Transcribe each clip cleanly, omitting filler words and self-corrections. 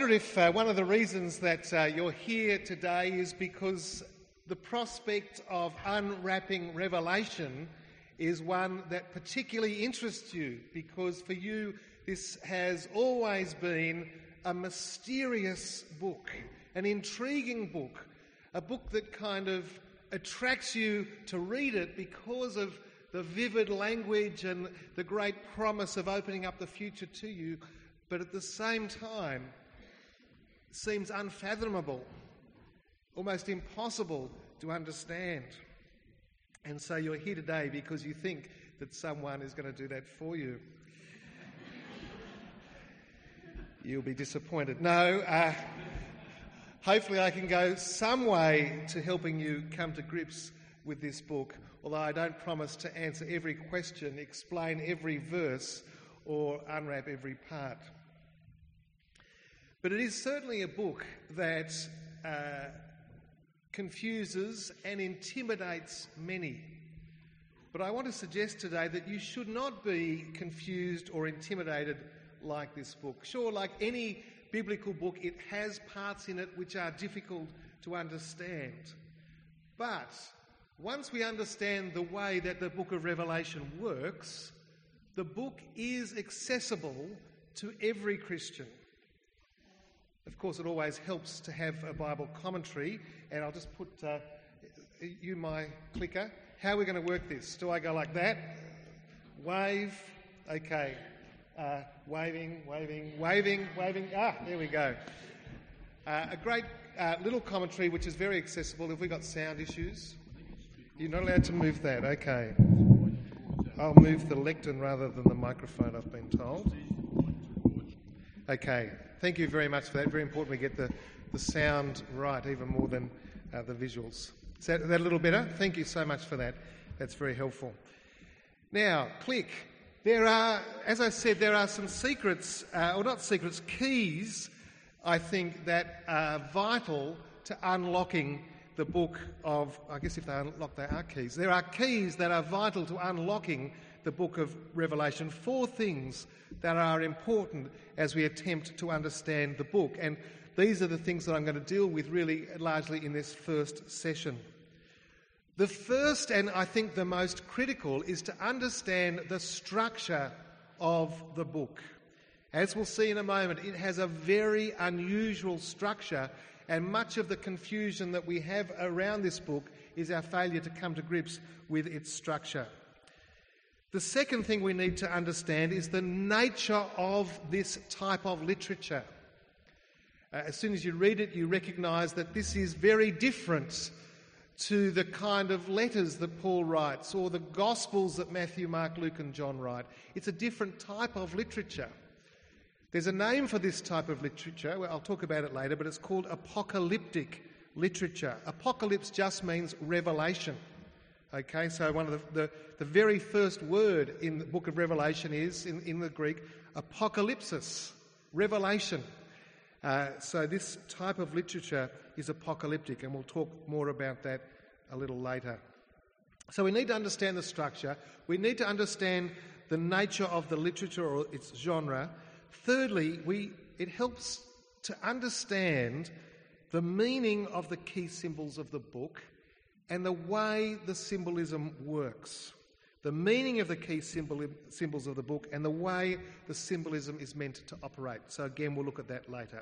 wonder if one of the reasons that you're here today is because the prospect of unwrapping Revelation is one that particularly interests you, because for you this has always been a mysterious book, an intriguing book, a book that kind of attracts you to read it because of the vivid language and the great promise of opening up the future to you, but at the same time seems unfathomable, almost impossible to understand. And so you're here today because you think that someone is going to do that for you. You'll be disappointed. No, hopefully I can go some way to helping you come to grips with this book, although I don't promise to answer every question, explain every verse, or unwrap every part. But it is certainly a book that confuses and intimidates many. But I want to suggest today that you should not be confused or intimidated like this book. Sure, like any biblical book, it has parts in it which are difficult to understand. But once we understand the way that the book of Revelation works, the book is accessible to every Christian. Of course, it always helps to have a Bible commentary, and I'll just put you my clicker. How are we going to work this? Do I go like that? Wave. Okay. Waving. There we go. A great little commentary which is very accessible. Have we got sound issues? You're not allowed to move that. Okay. I'll move the lectern rather than the microphone, I've been told. Okay. Thank you very much for that. Very important we get the sound right, even more than the visuals. Is that a little better? Thank you so much for that. That's very helpful. Now, click. There are, as I said, there are some secrets, or not secrets, keys, I think, that are vital to unlocking the book of, I guess if they unlock, they are keys. There are keys that are vital to unlocking the book of Revelation. 4 things that are important as we attempt to understand the book. And these are the things that I'm going to deal with really largely in this first session. The first, and I think the most critical, is to understand the structure of the book. As we'll see in a moment, it has a very unusual structure, and much of the confusion that we have around this book is our failure to come to grips with its structure. The second thing we need to understand is the nature of this type of literature. As soon as you read it, you recognise that this is very different to the kind of letters that Paul writes or the Gospels that Matthew, Mark, Luke and John write. It's a different type of literature. There's a name for this type of literature. Well, I'll talk about it later, but it's called apocalyptic literature. Apocalypse just means revelation. Okay, so one of the very first word in the book of Revelation is, in the Greek, apocalypsis, revelation. So this type of literature is apocalyptic, and we'll talk more about that a little later. So we need to understand the structure. We need to understand the nature of the literature or its genre. Thirdly, it helps to understand the meaning of the key symbols of the book and the way the symbolism works. The meaning of the key symbols of the book and the way the symbolism is meant to operate. So again, we'll look at that later.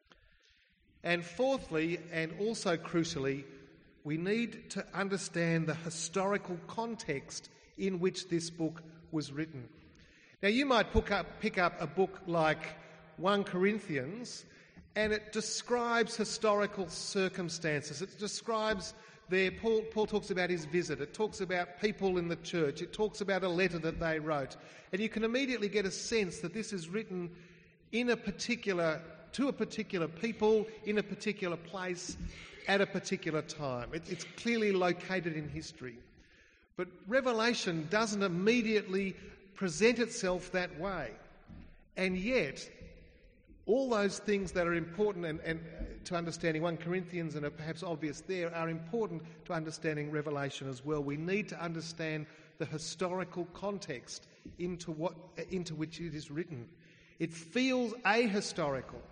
And fourthly, and also crucially, we need to understand the historical context in which this book was written. Now, you might pick up a book like 1 Corinthians, and it describes historical circumstances. It describes Paul talks about his visit. It talks about people in the church. It talks about a letter that they wrote. And you can immediately get a sense that this is written to a particular people, in a particular place, at a particular time. It's clearly located in history. But Revelation doesn't immediately present itself that way. And yet, all those things that are important and to understanding 1 Corinthians and are perhaps obvious there are important to understanding Revelation as well. We need to understand the historical context into which it is written. It feels ahistorical,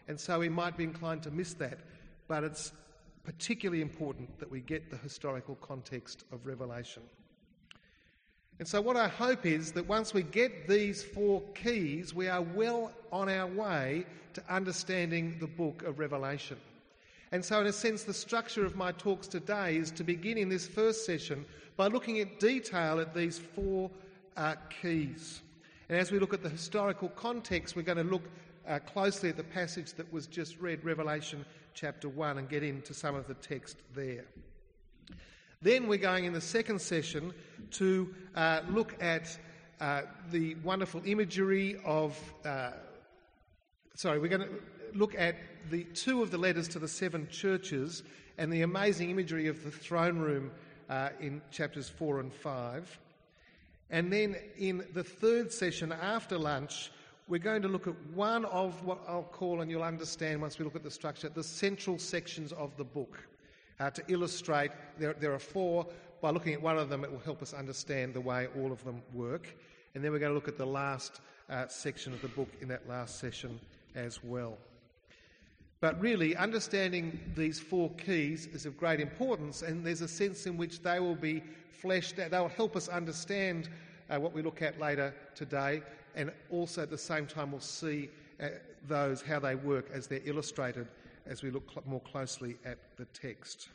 and so we might be inclined to miss that. But it's particularly important that we get the historical context of Revelation. And so what I hope is that once we get these 4 keys, we are well on our way to understanding the book of Revelation. And so in a sense, the structure of my talks today is to begin in this first session by looking at detail at these 4 keys. And as we look at the historical context, we're going to look closely at the passage that was just read, Revelation chapter 1, and get into some of the text there. Then we're going in the second session to look at the wonderful imagery of... we're going to look at the 2 of the letters to the 7 churches and the amazing imagery of the throne room in chapters 4 and 5. And then in the third session after lunch, we're going to look at one of what I'll call, and you'll understand once we look at the structure, the central sections of the book. To illustrate, there are 4. By looking at one of them, it will help us understand the way all of them work. And then we're going to look at the last section of the book in that last session as well. But really, understanding these 4 keys is of great importance, and there's a sense in which they will be fleshed out. They will help us understand what we look at later today, and also at the same time we'll see how they work as they're illustrated as we look more closely at the text.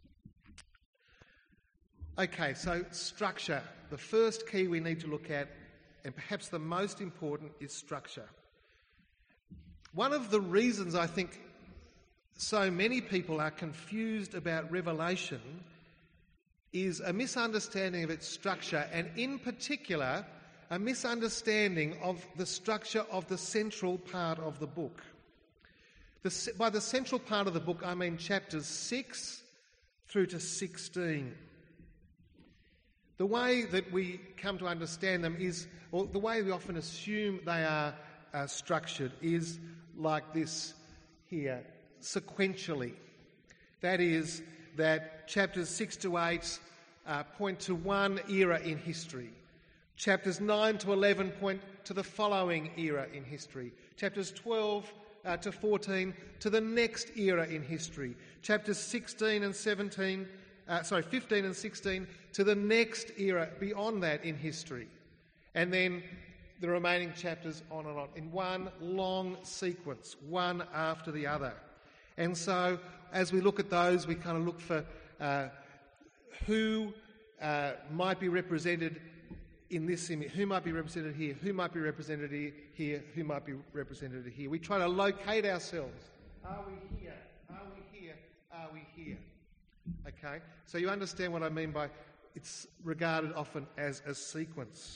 Okay, so structure. The first key we need to look at, and perhaps the most important, is structure. One of the reasons I think so many people are confused about Revelation is a misunderstanding of its structure, and in particular, a misunderstanding of the structure of the central part of the book. By the central part of the book, I mean chapters 6 through to 16. The way that we come to understand them is, or the way we often assume they are structured, is like this here, sequentially. That is, that chapters 6 to 8 point to one era in history. Chapters 9 to 11 point to the following era in history. Chapters 12 to 14 to the next era in history. Chapters 15 and 16 to the next era beyond that in history. And then the remaining chapters on and on in one long sequence, one after the other. And so as we look at those, we kind of look for who might be represented in this image, who might be represented here, who might be represented here, who might be represented here. We try to locate ourselves. Are we here? Are we here? Are we here? Okay, so you understand what I mean by it's regarded often as a sequence.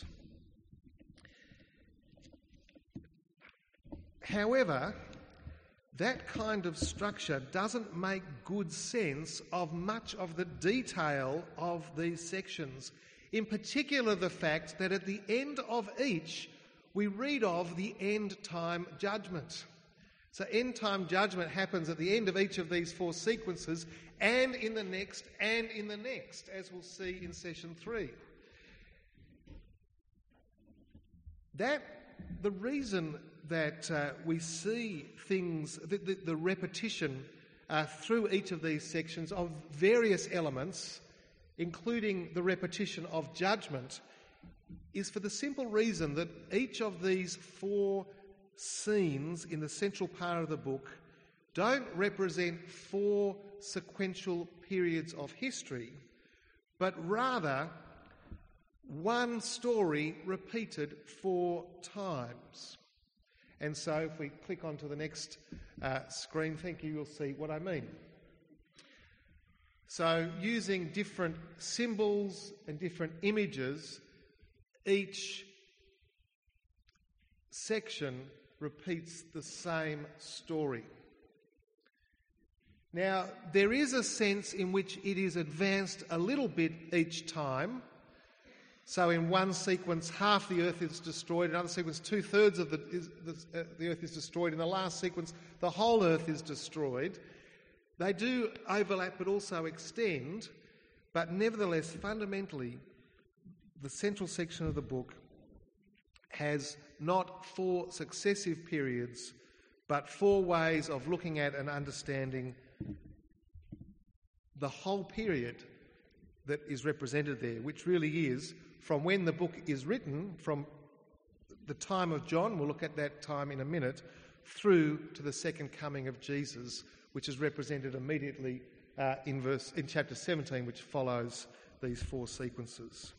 However, that kind of structure doesn't make good sense of much of the detail of these sections. In particular, the fact that at the end of each, we read of the end-time judgment. So end-time judgment happens at the end of each of these 4 sequences, and in the next, as we'll see in session 3. The reason that we see things, the repetition through each of these sections of various elements, including the repetition of judgment, is for the simple reason that each of these 4 scenes in the central part of the book don't represent 4 sequential periods of history, but rather one story repeated 4 times. And so if we click onto the next screen, thank you, you'll see what I mean. So using different symbols and different images, each section repeats the same story. Now, there is a sense in which it is advanced a little bit each time. So in one sequence, half the earth is destroyed. In another sequence, 2/3 of the earth is destroyed. In the last sequence, the whole earth is destroyed. They do overlap but also extend, but nevertheless, fundamentally, the central section of the book has not 4 successive periods, but 4 ways of looking at and understanding the whole period that is represented there, which really is from when the book is written, from the time of John, we'll look at that time in a minute, through to the second coming of Jesus, which is represented immediately in chapter 17, which follows these 4 sequences.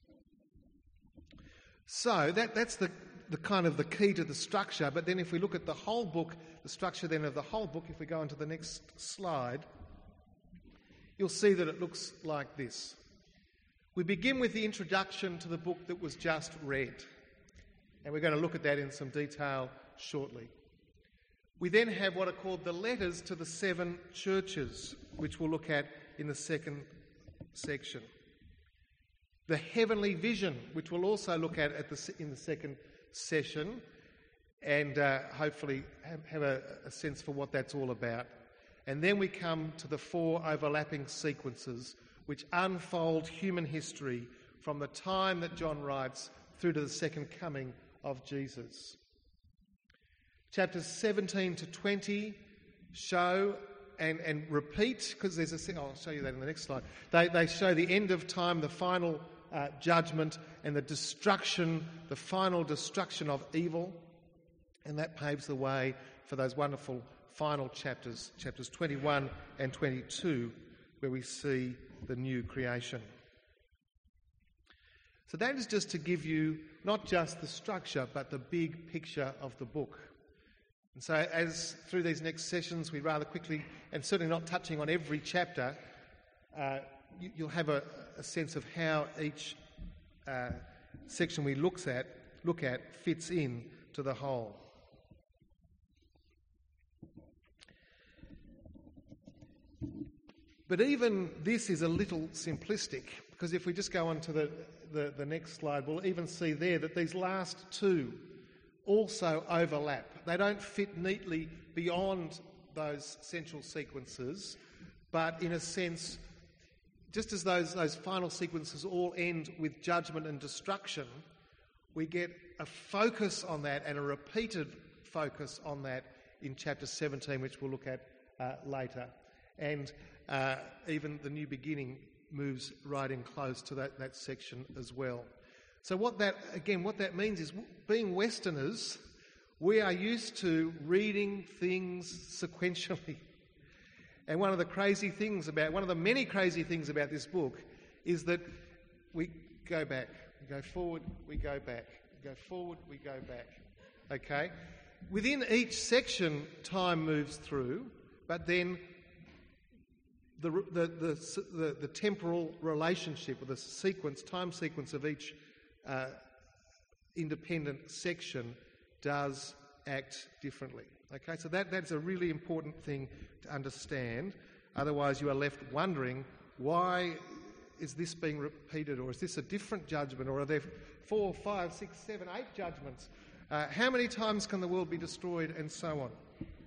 So that's the kind of the key to the structure. But then if we look at the whole book, the structure then of the whole book, if we go on to the next slide, you'll see that it looks like this. We begin with the introduction to the book that was just read. And we're going to look at that in some detail shortly. We then have what are called the letters to the 7 churches, which we'll look at in the second section. The heavenly vision, which we'll also look at in the second session, and hopefully have a sense for what that's all about. And then we come to the 4 overlapping sequences, which unfold human history from the time that John writes through to the second coming of Jesus. Chapters 17 to 20 show and repeat, because I'll show you that in the next slide. They show the end of time, the final judgment, and the final destruction of evil, and that paves the way for those wonderful final chapters 21 and 22, where we see the new creation. So that is just to give you not just the structure, but the big picture of the book. And so as through these next sessions, we rather quickly, and certainly not touching on every chapter, you'll have a sense of how each section we look at fits in to the whole. But even this is a little simplistic, because if we just go on to the next slide, we'll even see there that these last 2 also overlap. They don't fit neatly beyond those central sequences, but in a sense, just as those final sequences all end with judgment and destruction, we get a focus on that and a repeated focus on that in chapter 17, which we'll look at later. And even the new beginning moves right in close to that section as well. So what that means is, being Westerners, we are used to reading things sequentially. And one of the many crazy things about this book is that we go back, we go forward, we go back, we go forward, we go back. Okay? Within each section, time moves through, but then the temporal relationship, or the time sequence of each independent section does act differently. Okay, so that's a really important thing to understand. Otherwise, you are left wondering, why is this being repeated, or is this a different judgment, or are there 4, 5, 6, 7, 8 judgments? How many times can the world be destroyed, and so on?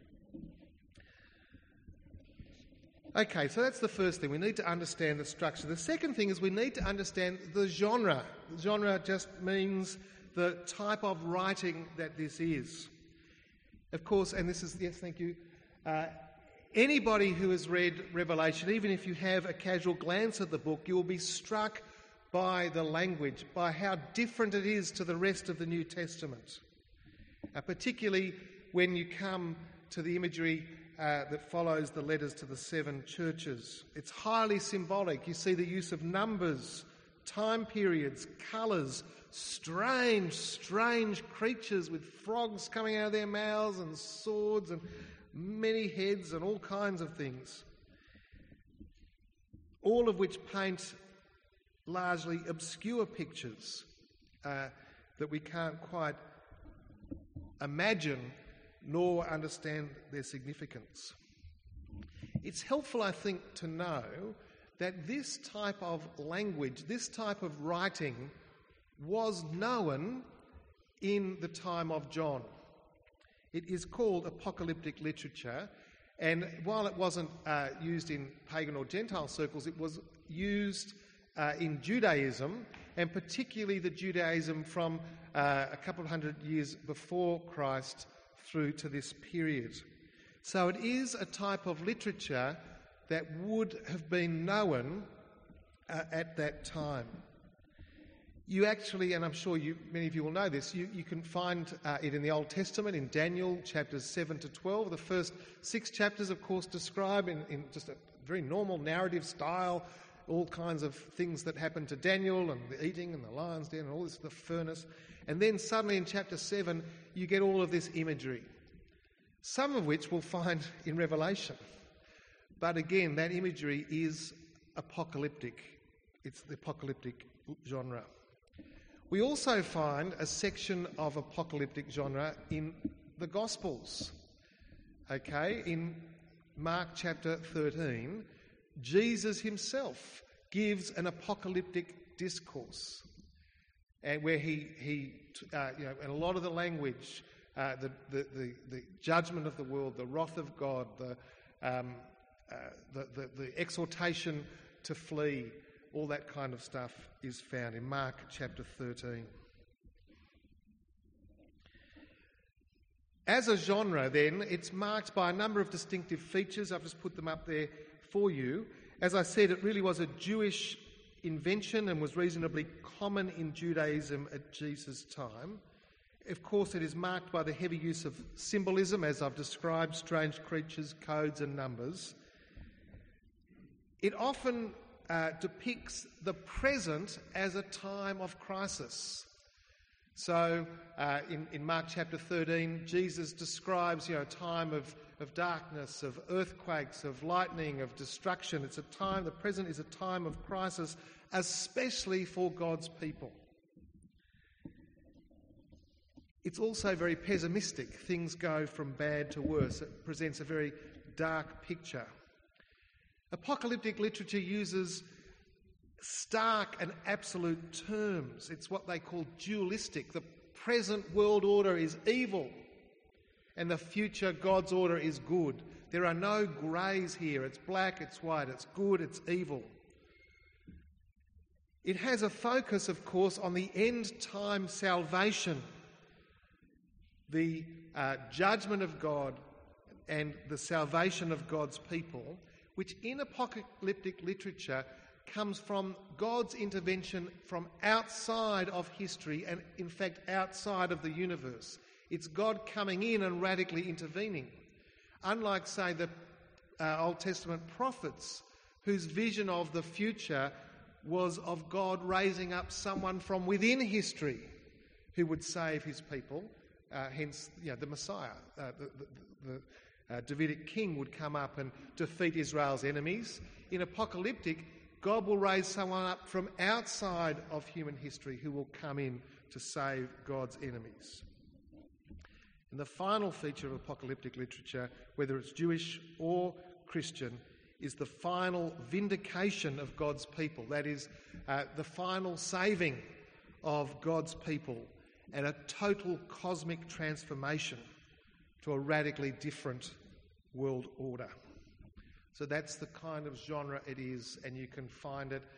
Okay, so that's the first thing. We need to understand the structure. The second thing is we need to understand the genre. The genre just means the type of writing that this is. Of course, and this is, yes, thank you. Anybody who has read Revelation, even if you have a casual glance at the book, you will be struck by the language, by how different it is to the rest of the New Testament. Particularly when you come to the imagery that follows the letters to the 7 churches. It's highly symbolic. You see the use of numbers, time periods, colours, strange creatures with frogs coming out of their mouths and swords and many heads and all kinds of things. All of which paint largely obscure pictures that we can't quite imagine nor understand their significance. It's helpful, I think, to know that this type of language, this type of writing, was known in the time of John. It is called apocalyptic literature, and while it wasn't used in pagan or Gentile circles, it was used in Judaism, and particularly the Judaism from a couple of hundred years before Christ, through to this period. So it is a type of literature that would have been known at that time. You actually, and I'm sure many of you will know this, you can find it in the Old Testament, in Daniel chapters 7 to 12. The first 6 chapters, of course, describe in just a very normal narrative style all kinds of things that happened to Daniel and the eating and the lion's den and all this, the furnace. And then suddenly in chapter 7, you get all of this imagery, some of which we'll find in Revelation. But again, that imagery is apocalyptic. It's the apocalyptic genre. We also find a section of apocalyptic genre in the Gospels. Okay, in Mark chapter 13, Jesus himself gives an apocalyptic discourse, and where he and a lot of the language, the judgment of the world, the wrath of God, the exhortation to flee, all that kind of stuff is found in Mark chapter 13. As a genre, then, it's marked by a number of distinctive features. I've just put them up there for you. As I said, it really was a Jewish invention and was reasonably common in Judaism at Jesus' time. Of course, it is marked by the heavy use of symbolism, as I've described, strange creatures, codes and numbers. It often depicts the present as a time of crisis. So in Mark chapter 13, Jesus describes a time of darkness, of earthquakes, of lightning, of destruction. It's a time, the present is a time of crisis, especially for God's people. It's also very pessimistic. Things go from bad to worse. It presents a very dark picture. Apocalyptic literature uses stark and absolute terms. It's what they call dualistic. The present world order is evil, and the future God's order is good. There are no greys here. It's black, it's white, it's good, it's evil. It has a focus, of course, on the end-time salvation, the judgment of God and the salvation of God's people, which in apocalyptic literature comes from God's intervention from outside of history and, in fact, outside of the universe. It's God coming in and radically intervening. Unlike, say, the Old Testament prophets, whose vision of the future was of God raising up someone from within history who would save his people, hence the Messiah. The Davidic king would come up and defeat Israel's enemies. In apocalyptic, God will raise someone up from outside of human history who will come in to save God's enemies. And the final feature of apocalyptic literature, whether it's Jewish or Christian, is the final vindication of God's people. That is, the final saving of God's people and a total cosmic transformation to a radically different world order. So that's the kind of genre it is, and you can find it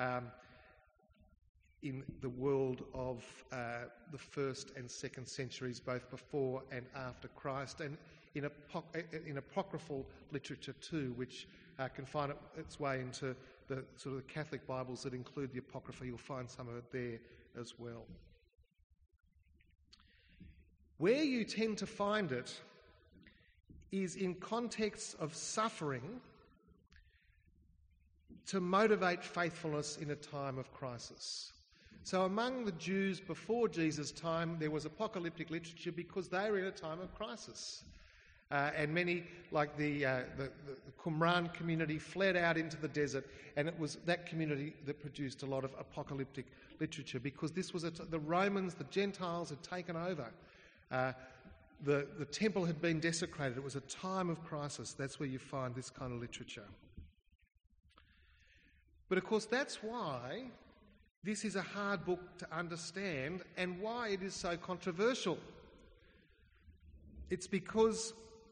in the world of the 1st and 2nd centuries, both before and after Christ, and in apocryphal literature too, which can find its way into the sort of the Catholic Bibles that include the Apocrypha. You'll find some of it there as well. Where you tend to find it is in contexts of suffering to motivate faithfulness in a time of crisis. So among the Jews before Jesus' time, there was apocalyptic literature because they were in a time of crisis. And many, like the Qumran community, fled out into the desert, and it was that community that produced a lot of apocalyptic literature because this was the Romans, the Gentiles had taken over. The temple had been desecrated. It was a time of crisis. That's where you find this kind of literature. But of course, that's why this is a hard book to understand and why it is so controversial. It's because,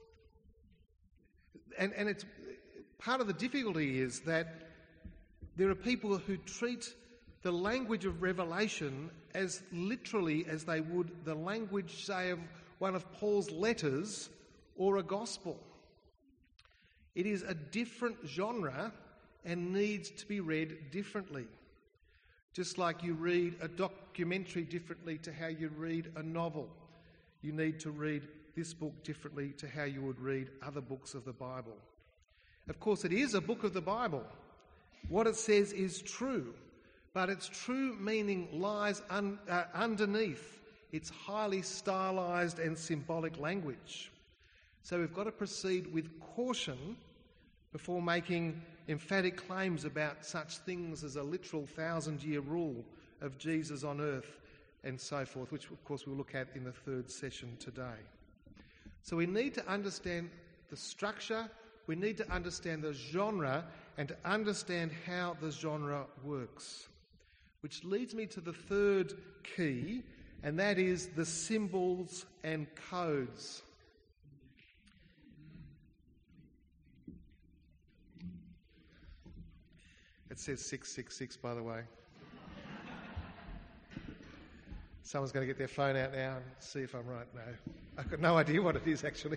and it's part of the difficulty is that there are people who treat the language of Revelation as literally as they would the language, say, of one of Paul's letters or a gospel. It is a different genre and needs to be read differently. Just like you read a documentary differently to how you read a novel, you need to read this book differently to how you would read other books of the Bible. Of course, it is a book of the Bible. What it says is true, but its true meaning lies underneath its highly stylised and symbolic language. So we've got to proceed with caution before making emphatic claims about such things as a literal 1,000-year rule of Jesus on earth and so forth, which of course we'll look at in the third session today. So we need to understand the structure, we need to understand the genre, and to understand how the genre works. Which leads me to the third key, and that is the symbols and codes. It says 666, by the way. Someone's going to get their phone out now and see if I'm right. No, I've got no idea what it is, actually.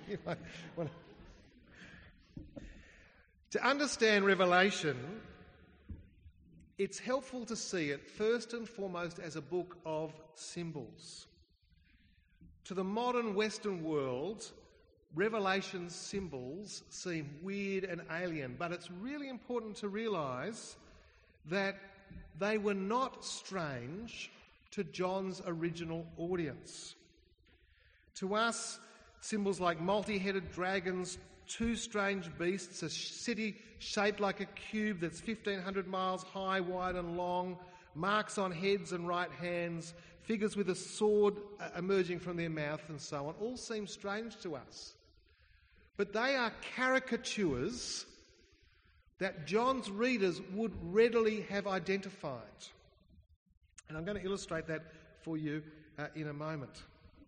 To understand Revelation, it's helpful to see it first and foremost as a book of symbols. To the modern Western world, Revelation's symbols seem weird and alien, but it's really important to realise that they were not strange to John's original audience. To us, symbols like multi-headed dragons, two strange beasts, a city shaped like a cube that's 1,500 miles high, wide and long, marks on heads and right hands, figures with a sword emerging from their mouth and so on, all seem strange to us. But they are caricatures that John's readers would readily have identified. And I'm going to illustrate that for you in a moment.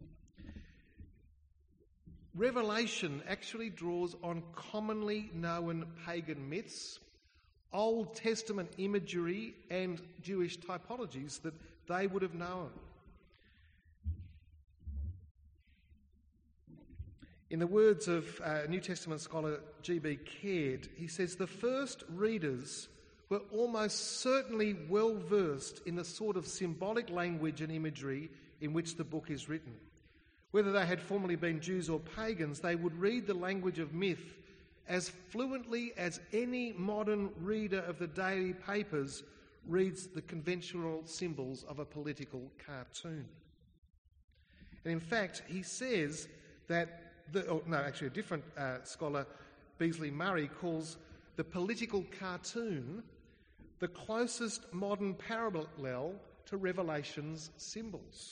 Revelation actually draws on commonly known pagan myths, Old Testament imagery and Jewish typologies that they would have known. In the words of New Testament scholar G.B. Caird, he says the first readers were almost certainly well versed in the sort of symbolic language and imagery in which the book is written. Whether they had formerly been Jews or pagans, they would read the language of myth as fluently as any modern reader of the daily papers reads the conventional symbols of a political cartoon. And in fact, he says that a different scholar, Beasley Murray, calls the political cartoon the closest modern parallel to Revelation's symbols.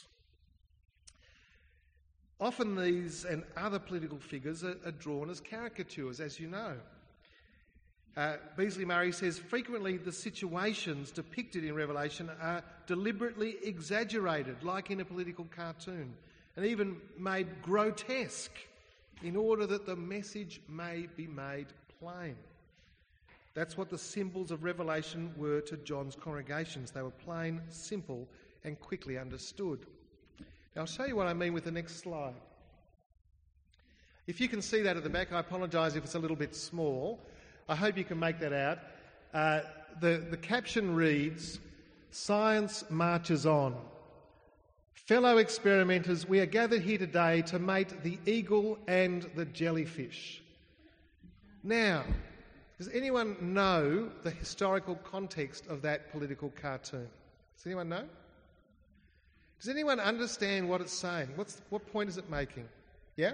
Often these and other political figures are drawn as caricatures, as you know. Beasley Murray says frequently the situations depicted in Revelation are deliberately exaggerated, like in a political cartoon, and even made grotesque in order that the message may be made plain. That's what the symbols of Revelation were to John's congregations. They were plain, simple, and quickly understood. Now, I'll show you what I mean with the next slide. If you can see that at the back, I apologise if it's a little bit small. I hope you can make that out. The caption reads, "Science marches on. Fellow experimenters, we are gathered here today to mate the eagle and the jellyfish." Now, does anyone know the historical context of that political cartoon? Does anyone know? Does anyone understand what it's saying? What point is it making? Yeah?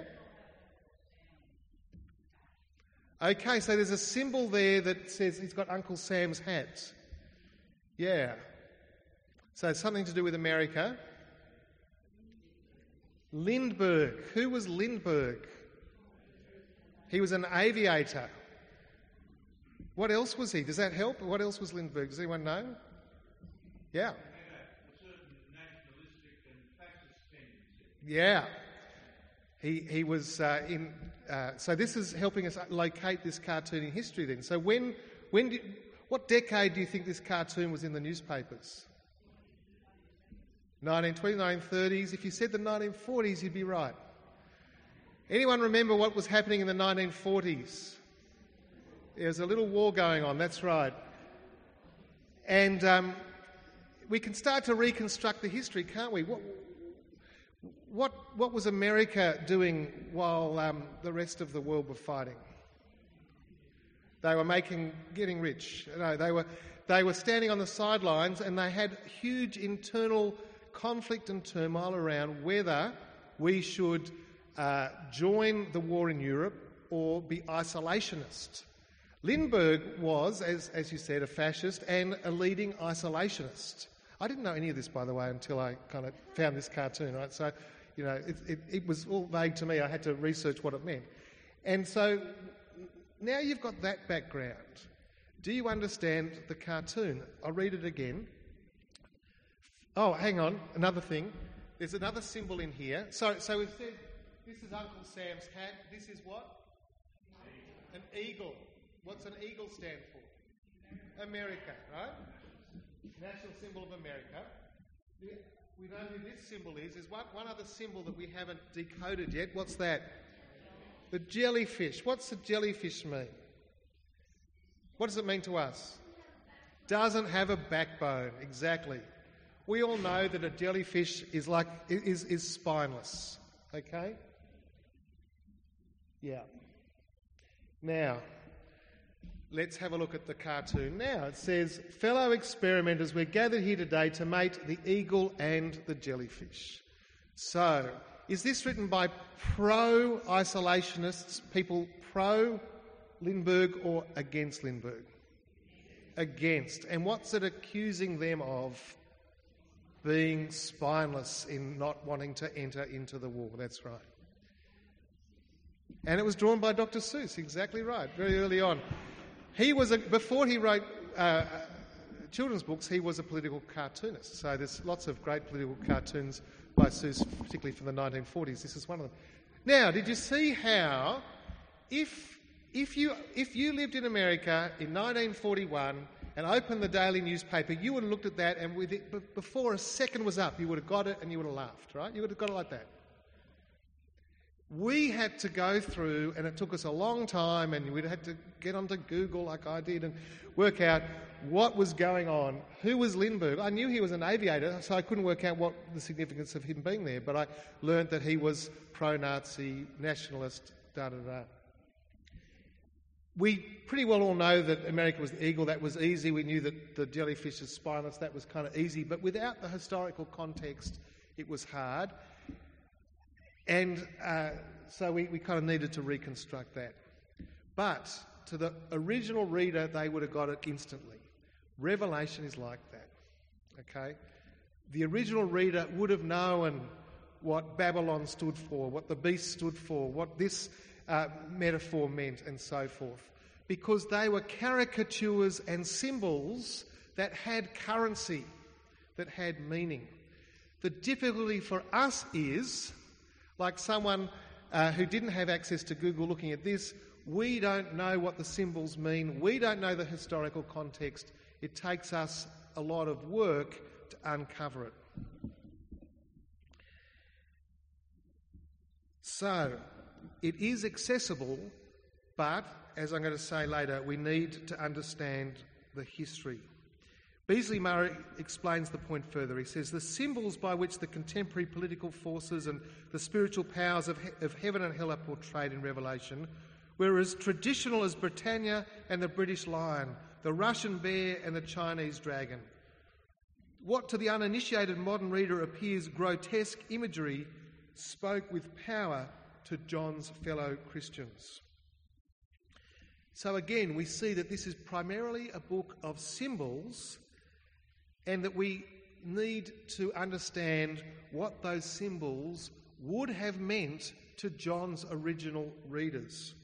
Okay, so there's a symbol there that says he's got Uncle Sam's hat. Yeah. So it's something to do with America. Lindbergh. Who was Lindbergh? He was an aviator. What else was he? Does that help? What else was Lindbergh? Does anyone know? Yeah. Yeah. He was so this is helping us locate this cartoon in history then. So what decade do you think this cartoon was in the newspapers? 1920s, 1930s. If you said the 1940s, you'd be right. Anyone remember what was happening in the 1940s? There was a little war going on, that's right. And we can start to reconstruct the history, can't we? What was America doing while the rest of the world were fighting? They were getting rich. No, they were standing on the sidelines, and they had huge internal conflict and turmoil around whether we should join the war in Europe or be isolationist. Lindbergh was, as you said, a fascist and a leading isolationist. I didn't know any of this, by the way, until I kind of found this cartoon, right? So, you know, it was all vague to me. I had to research what it meant. And so now you've got that background. Do you understand the cartoon? I'll read it again. Oh, hang on, another thing. There's another symbol in here. So we've said this is Uncle Sam's hat. This is what? An eagle. What's an eagle stand for? America, right? National symbol of America. We know who this symbol is. There's one other symbol that we haven't decoded yet. What's that? The jellyfish. What's the jellyfish mean? What does it mean to us? Doesn't have a backbone. Exactly. We all know that a jellyfish is spineless. Okay? Yeah. Now, let's have a look at the cartoon now. It says, fellow experimenters, we're gathered here today to mate the eagle and the jellyfish. So, is this written by pro-isolationists, people pro-Lindbergh or against Lindbergh? Against. And what's it accusing them of? Being spineless in not wanting to enter into the war. That's right. And it was drawn by Dr. Seuss, exactly right, very early on. Before he wrote children's books, he was a political cartoonist. So there's lots of great political cartoons by Seuss, particularly from the 1940s. This is one of them. Now, did you see how, if you lived in America in 1941 and opened the daily newspaper, you would have looked at that, and before a second was up, you would have got it and you would have laughed, right? You would have got it like that. We had to go through, and it took us a long time, and we'd had to get onto Google like I did and work out what was going on. Who was Lindbergh? I knew he was an aviator, so I couldn't work out what the significance of him being there, but I learnt that he was pro-Nazi, nationalist, da-da-da. We pretty well all know that America was the eagle. That was easy. We knew that the jellyfish is spineless. That was kind of easy. But without the historical context, it was hard. And so we kind of needed to reconstruct that. But to the original reader, they would have got it instantly. Revelation is like that. Okay? The original reader would have known what Babylon stood for, what the beast stood for, what this metaphor meant, and so forth. Because they were caricatures and symbols that had currency, that had meaning. The difficulty for us is, like someone who didn't have access to Google looking at this, we don't know what the symbols mean. We don't know the historical context. It takes us a lot of work to uncover it. So, it is accessible, but, as I'm going to say later, we need to understand the history. Beasley Murray explains the point further. He says, the symbols by which the contemporary political forces and the spiritual powers of heaven and hell are portrayed in Revelation were as traditional as Britannia and the British lion, the Russian bear and the Chinese dragon. What to the uninitiated modern reader appears grotesque imagery spoke with power to John's fellow Christians. So again, we see that this is primarily a book of symbols, and that we need to understand what those symbols would have meant to John's original readers.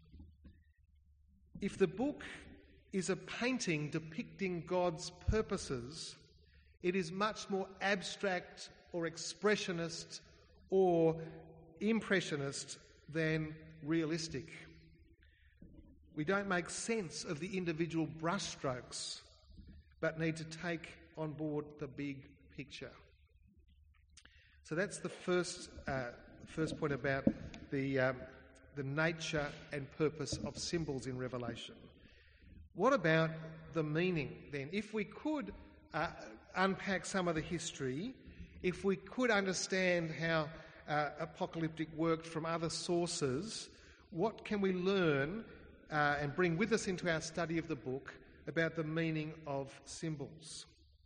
If the book is a painting depicting God's purposes, it is much more abstract or expressionist or impressionist than realistic. We don't make sense of the individual brushstrokes, but need to take on board the big picture. So that's the first point about the nature and purpose of symbols in Revelation. What about the meaning then? If we could unpack some of the history, if we could understand how apocalyptic worked from other sources, what can we learn and bring with us into our study of the book about the meaning of symbols?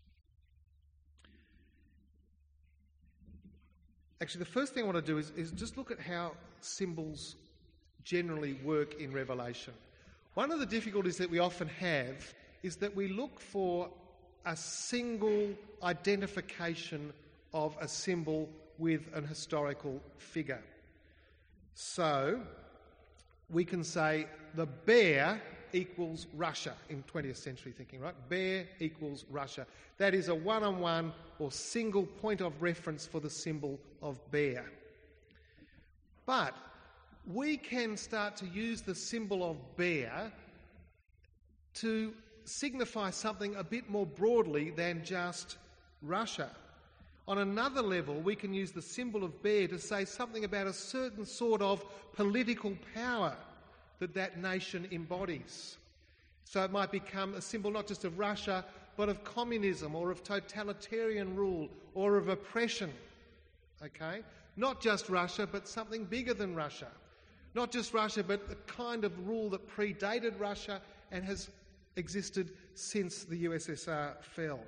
Actually, the first thing I want to do is just look at how symbols generally work in Revelation. One of the difficulties that we often have is that we look for a single identification of a symbol with an historical figure. So, we can say the bear equals Russia in 20th century thinking, right? Bear equals Russia. That is a one-on-one or single point of reference for the symbol of bear. But we can start to use the symbol of bear to signify something a bit more broadly than just Russia. On another level, we can use the symbol of bear to say something about a certain sort of political power that nation embodies. So it might become a symbol not just of Russia, but of communism or of totalitarian rule or of oppression. Okay? Not just Russia, but something bigger than Russia. Not just Russia, but the kind of rule that predated Russia and has existed since the USSR fell.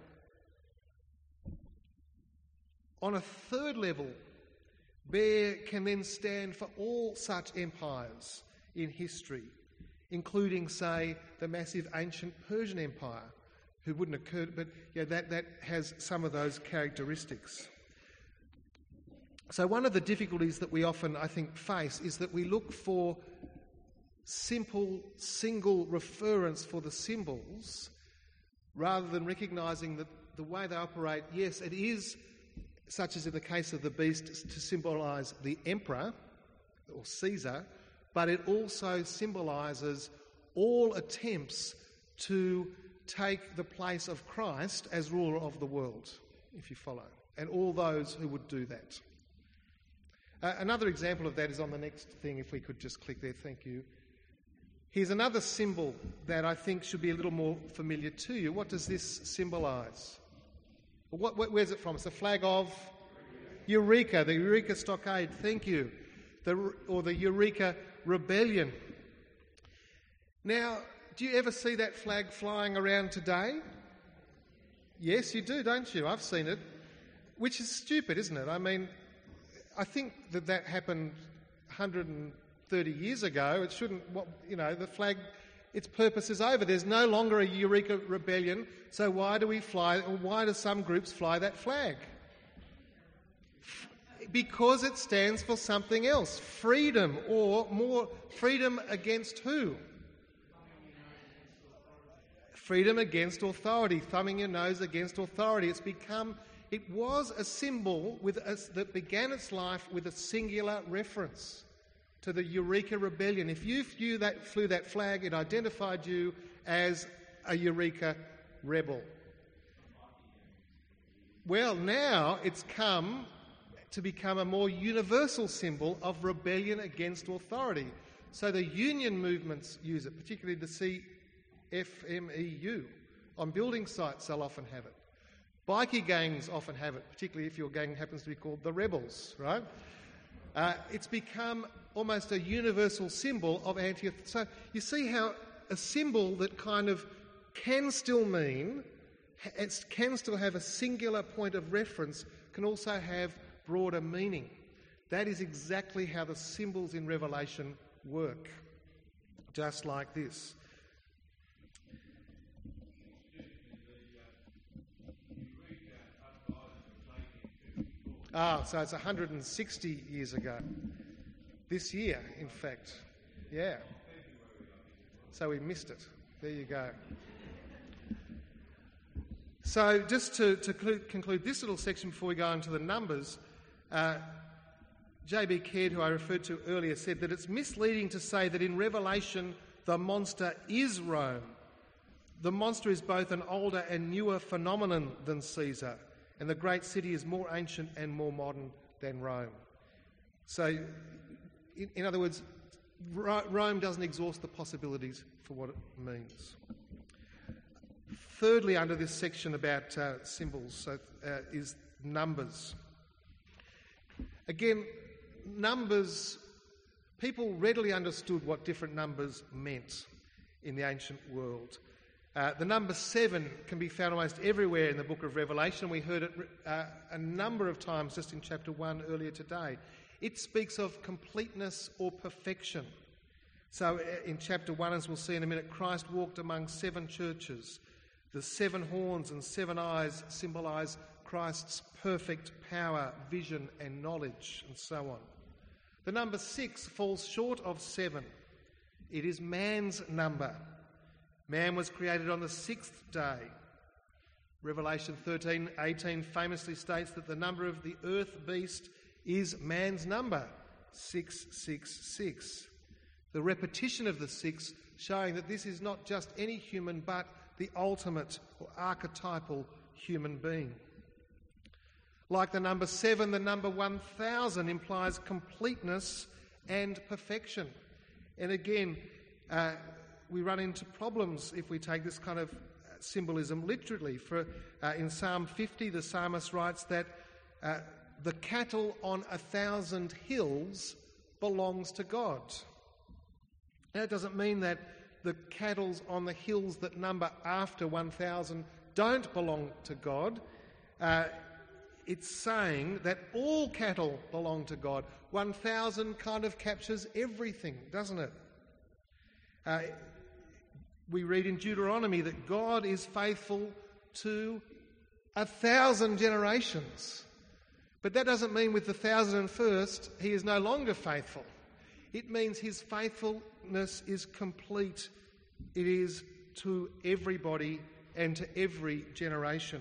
On a third level, bear can then stand for all such empires in history, including, say, the massive ancient Persian Empire, who wouldn't occur, but that has some of those characteristics. So one of the difficulties that we often, I think, face is that we look for simple, single reference for the symbols rather than recognising that the way they operate, yes, it is, such as in the case of the beast, to symbolise the emperor or Caesar, but it also symbolises all attempts to take the place of Christ as ruler of the world, if you follow, and all those who would do that. Another example of that is on the next thing, if we could just click there, thank you. Here's another symbol that I think should be a little more familiar to you. What does this symbolise? Where's it from? It's a flag of Eureka, the Eureka Stockade, thank you, or the Eureka Rebellion. Now, do you ever see that flag flying around today? Yes, you do, don't you? I've seen it, which is stupid, isn't it? I mean, I think that happened 130 years ago. It shouldn't, the flag, its purpose is over. There's no longer a Eureka Rebellion, so why do some groups fly that flag? Because it stands for something else. Freedom, or more, freedom against who? Freedom against authority, thumbing your nose against authority. It was a symbol that began its life with a singular reference to the Eureka Rebellion. If you flew that flag, it identified you as a Eureka rebel. Well, now it's come to become a more universal symbol of rebellion against authority. So the union movements use it, particularly the CFMEU. On building sites, they'll often have it. Bikie gangs often have it, particularly if your gang happens to be called the Rebels, right? It's become almost a universal symbol of anti-authority. So you see how a symbol that kind of can still mean, it can still have a singular point of reference, can also have broader meaning. That is exactly how the symbols in Revelation work, just like this. So it's 160 years ago. This year, in fact. Yeah. So we missed it. There you go. So just to conclude this little section before we go into the numbers, J.B. Caird, who I referred to earlier, said that it's misleading to say that in Revelation the monster is Rome. The monster is both an older and newer phenomenon than Caesar, and the great city is more ancient and more modern than Rome. So In other words, Rome doesn't exhaust the possibilities for what it means. Thirdly, under this section about symbols, is numbers. Again, numbers, people readily understood what different numbers meant in the ancient world. The number 7 can be found almost everywhere in the book of Revelation. We heard it a number of times just in chapter 1 earlier today. It speaks of completeness or perfection. So in chapter 1, as we'll see in a minute, Christ walked among 7 churches. The 7 horns and 7 eyes symbolise Christ's perfect power, vision and knowledge, and so on. The number 6 falls short of 7. It is man's number. Man was created on the 6th day. Revelation 13:18 famously states that the number of the earth beast is man's number, 666. The repetition of the 6 showing that this is not just any human but the ultimate or archetypal human being. Like the number 7, the number 1000 implies completeness and perfection. And again, we run into problems if we take this kind of symbolism literally. For in Psalm 50, the psalmist writes that the cattle on 1,000 hills belongs to God. Now, it doesn't mean that the cattle on the hills that number after 1,000 don't belong to God. It's saying that all cattle belong to God. 1,000 kind of captures everything, doesn't it? We read in Deuteronomy that God is faithful to 1,000 generations. But that doesn't mean with the 1,001st he is no longer faithful. It means his faithfulness is complete. It is to everybody and to every generation.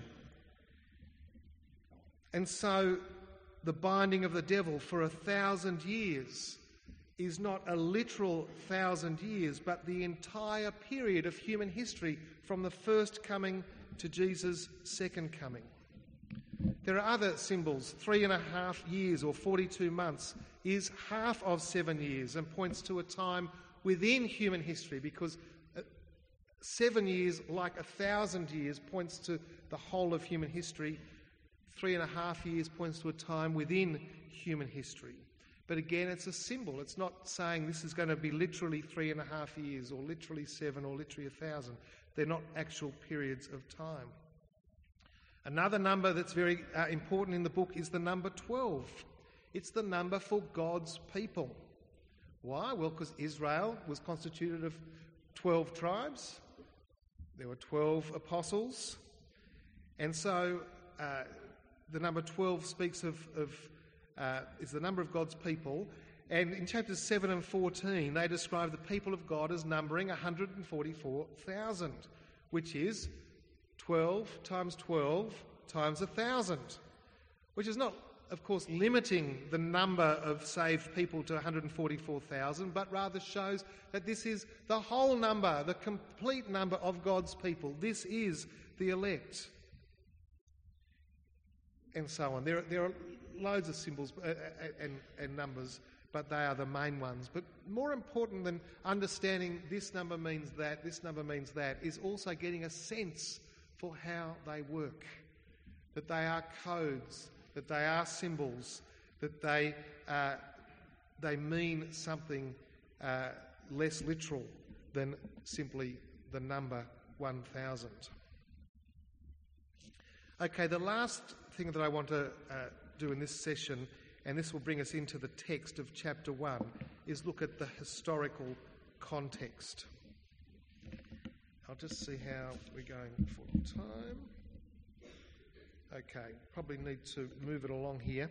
And so the binding of the devil for 1,000 years is not a literal 1,000 years, but the entire period of human history from the first coming to Jesus' second coming. There are other symbols. 3.5 years or 42 months is half of 7 years and points to a time within human history, because 7 years, like 1,000 years, points to the whole of human history. 3.5 years points to a time within human history. But again, it's a symbol. It's not saying this is going to be literally 3.5 years or literally 7 or literally 1,000. They're not actual periods of time. Another number that's very important in the book is the number 12. It's the number for God's people. Why? Well, because Israel was constituted of 12 tribes. There were 12 apostles. And so the number 12 speaks is the number of God's people. And in chapters 7 and 14, they describe the people of God as numbering 144,000, which is 12 times 12 times 1,000, which is not, of course, limiting the number of saved people to 144,000, but rather shows that this is the whole number, the complete number of God's people. This is the elect. And so on. There are loads of symbols and numbers, but they are the main ones. But more important than understanding this number means that, this number means that, is also getting a sense for how they work. That they are codes, that they are symbols, that they mean something less literal than simply the number 1,000. Okay, the last thing that I want to do in this session, and this will bring us into the text of chapter 1, is look at the historical context. I'll just see how we're going for time. Okay, probably need to move it along here.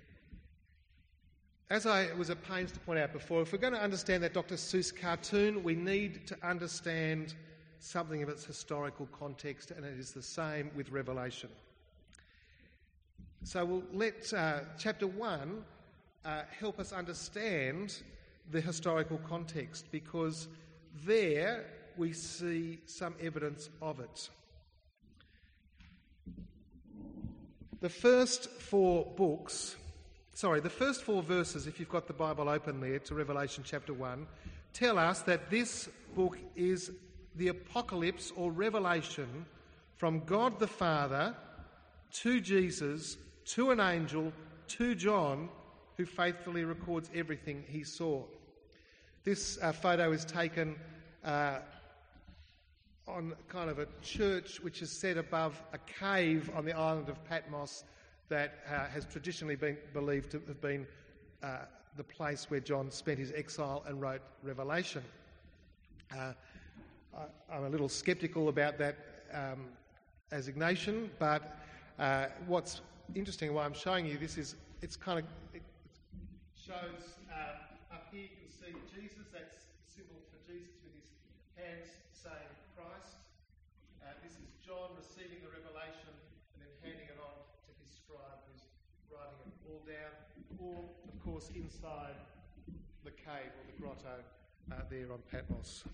As I was at pains to point out before, if we're going to understand that Dr. Seuss cartoon, we need to understand something of its historical context, and it is the same with Revelation. So we'll let chapter 1 help us understand the historical context, because there we see some evidence of it. The first 4 books the first 4 verses, if you've got the Bible open there to Revelation chapter 1, tell us that this book is the apocalypse or revelation from God the Father to Jesus, to an angel, to John, who faithfully records everything he saw. This photo is taken on kind of a church which is set above a cave on the island of Patmos that has traditionally been believed to have been the place where John spent his exile and wrote Revelation. I'm a little sceptical about that assignation, but what's interesting, why I'm showing you this is it shows up here you can see Jesus, that's the symbol for Jesus with his hands saying Christ. This is John receiving the revelation and then handing it on to his scribe who's writing it all down, all of course inside the cave or the grotto there on Patmos.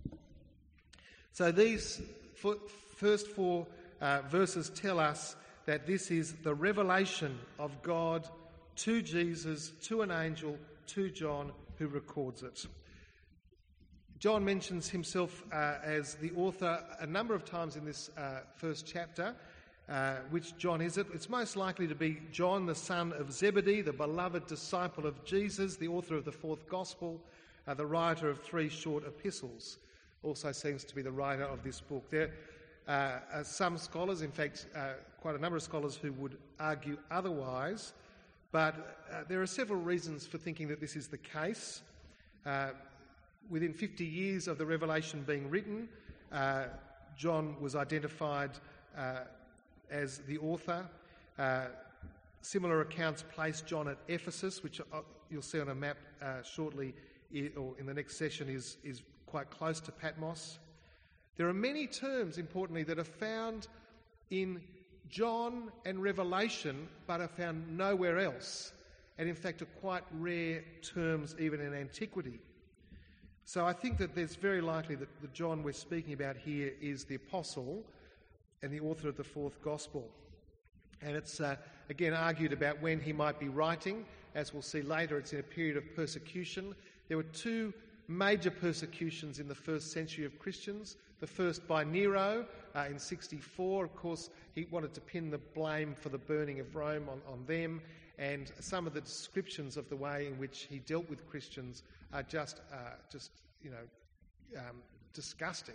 So these first 4 verses tell us that this is the revelation of God to Jesus, to an angel, to John, who records it. John mentions himself as the author a number of times in this first chapter. Which John is it? It's most likely to be John, the son of Zebedee, the beloved disciple of Jesus, the author of the 4th Gospel, the writer of 3 short epistles. Also seems to be the writer of this book. There are some scholars, in fact, quite a number of scholars who would argue otherwise, but there are several reasons for thinking that this is the case. Within 50 years of the Revelation being written, John was identified as the author. Similar accounts place John at Ephesus, which you'll see on a map shortly, or in the next session, is quite close to Patmos. There are many terms, importantly, that are found in John and Revelation, but are found nowhere else, and in fact are quite rare terms even in antiquity. So I think that there's very likely that the John we're speaking about here is the apostle and the author of the 4th Gospel. And it's again argued about when he might be writing. As we'll see later, it's in a period of persecution. There were 2 major persecutions in the first century of Christians. The first by Nero in 64. Of course, he wanted to pin the blame for the burning of Rome on them, and some of the descriptions of the way in which he dealt with Christians are just disgusting.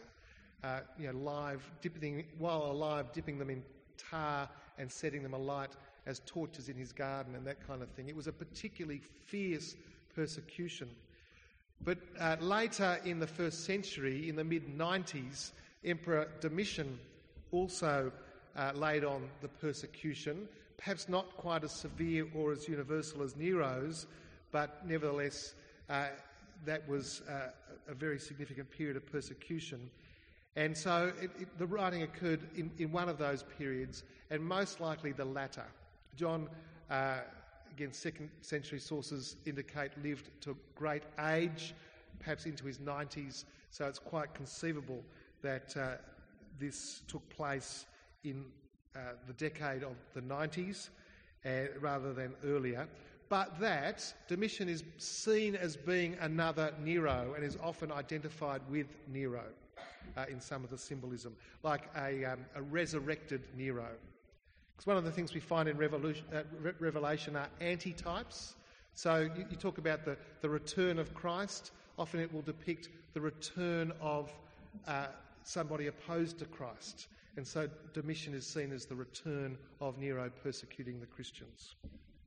While alive, dipping them in tar and setting them alight as torches in his garden and that kind of thing. It was a particularly fierce persecution. But later in the 1st century, in the mid-90s, Emperor Domitian also laid on the persecution, perhaps not quite as severe or as universal as Nero's, but nevertheless that was a very significant period of persecution. And so the writing occurred in one of those periods, and most likely the latter. John, again, 2nd century sources indicate lived to a great age, perhaps into his 90s, so it's quite conceivable that this took place in the decade of the 90s rather than earlier. But that Domitian is seen as being another Nero and is often identified with Nero in some of the symbolism, like a resurrected Nero. Because one of the things we find in Revelation are antitypes. So you talk about the return of Christ. Often it will depict the return of somebody opposed to Christ. And so Domitian is seen as the return of Nero persecuting the Christians.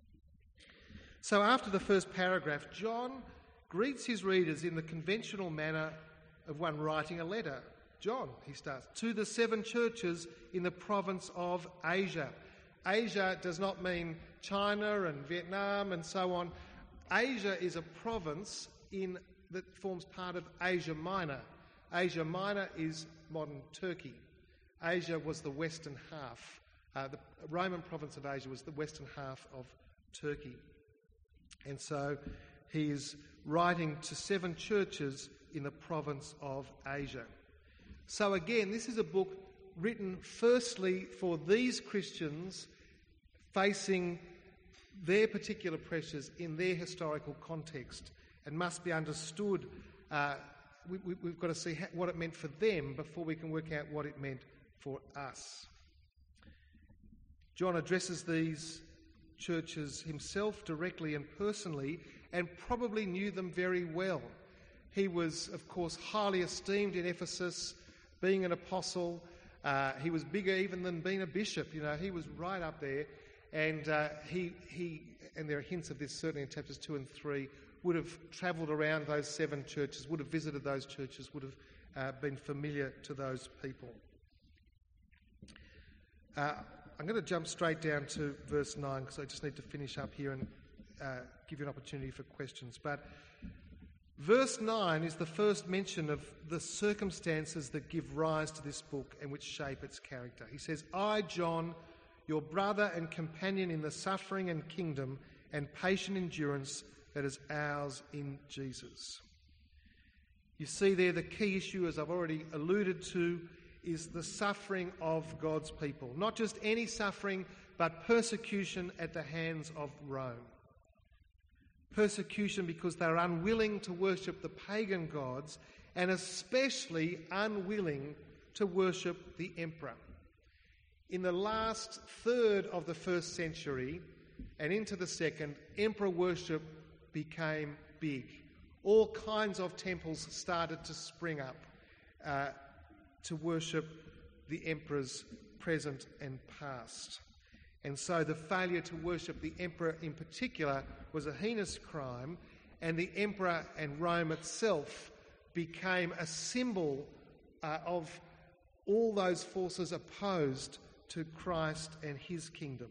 So after the first paragraph, John greets his readers in the conventional manner of one writing a letter. John, he starts, to the 7 churches in the province of Asia. Asia does not mean China and Vietnam and so on. Asia is a province that forms part of Asia Minor. Asia Minor is modern Turkey. Asia was the western half. The Roman province of Asia was the western half of Turkey. And so he is writing to 7 churches in the province of Asia. So again, this is a book written firstly for these Christians facing their particular pressures in their historical context and must be understood. We've got to see what it meant for them before we can work out what it meant for us. John addresses these churches himself directly and personally, and probably knew them very well. He was, of course, highly esteemed in Ephesus, being an apostle. He was bigger even than being a bishop. You know, he was right up there. And and there are hints of this certainly in chapters 2 and 3, would have travelled around those 7 churches, would have visited those churches, would have been familiar to those people. I'm going to jump straight down to verse 9 because I just need to finish up here and give you an opportunity for questions. But verse 9 is the first mention of the circumstances that give rise to this book and which shape its character. He says, I, John, your brother and companion in the suffering and kingdom and patient endurance that is ours in Jesus. You see there the key issue, as I've already alluded to, is the suffering of God's people. Not just any suffering, but persecution at the hands of Rome. Persecution because they're unwilling to worship the pagan gods and especially unwilling to worship the emperor. In the last third of the first century and into the second, emperor worship became big. All kinds of temples started to spring up to worship the emperors present and past. And so the failure to worship the emperor in particular was a heinous crime, and the emperor and Rome itself became a symbol of all those forces opposed to Christ and his kingdom.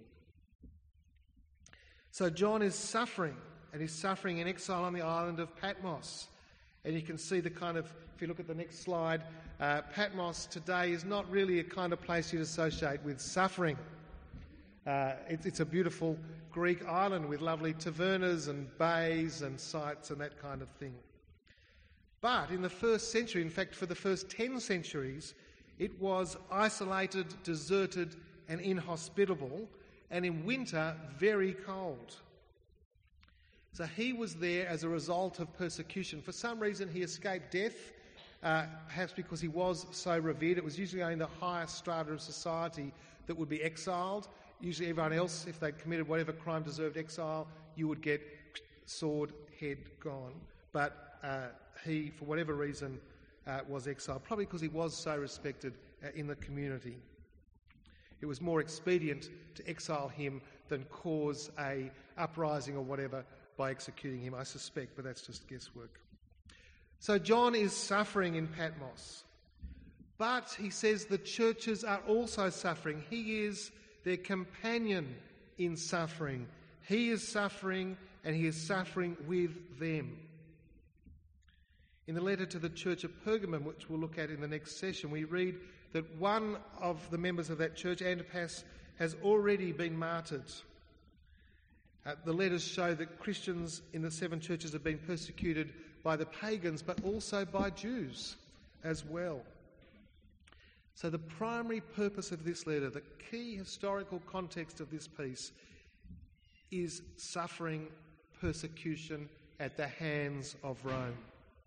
So John is suffering, and he's suffering in exile on the island of Patmos. And you can see the kind of, if you look at the next slide, Patmos today is not really a kind of place you'd associate with suffering. It's a beautiful Greek island with lovely tavernas and bays and sites and that kind of thing. But in the first century, in fact for the first 10 centuries, it was isolated, deserted and inhospitable, and in winter very cold. So he was there as a result of persecution. For some reason he escaped death, perhaps because he was so revered. It was usually only the highest strata of society that would be exiled. Usually everyone else, if they'd committed whatever crime deserved exile, you would get sword, head gone. But he, for whatever reason, was exiled, probably because he was so respected in the community. It was more expedient to exile him than cause a uprising or whatever by executing him, I suspect, but that's just guesswork. So John is suffering in Patmos, but he says the churches are also suffering. He is their companion in suffering. He is suffering, and he is suffering with them. In the letter to the church of Pergamum, which we'll look at in the next session, we read that one of the members of that church, Antipas, has already been martyred. The letters show that Christians in the 7 churches have been persecuted by the pagans, but also by Jews as well. So the primary purpose of this letter, the key historical context of this piece, is suffering, persecution at the hands of Rome.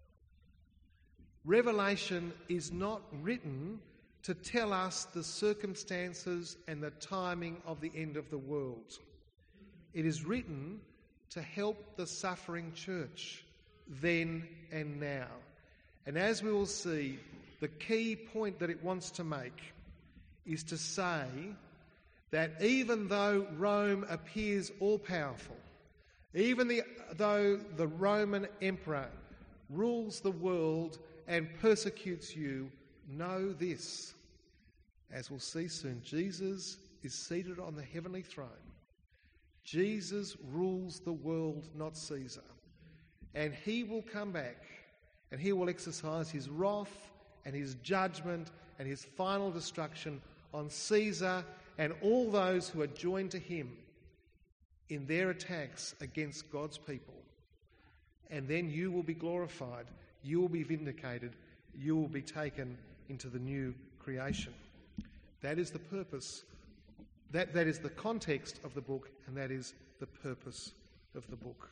Revelation is not written to tell us the circumstances and the timing of the end of the world. It is written to help the suffering church then and now. And as we will see, the key point that it wants to make is to say that even though Rome appears all-powerful, though the Roman emperor rules the world and persecutes you, know this, as we'll see soon, Jesus is seated on the heavenly throne. Jesus rules the world, not Caesar. And he will come back and he will exercise his wrath and his judgment and his final destruction on Caesar and all those who are joined to him in their attacks against God's people. And then you will be glorified, you will be vindicated, you will be taken into the new creation. That is the purpose, that is the context of the book, and that is the purpose of the book.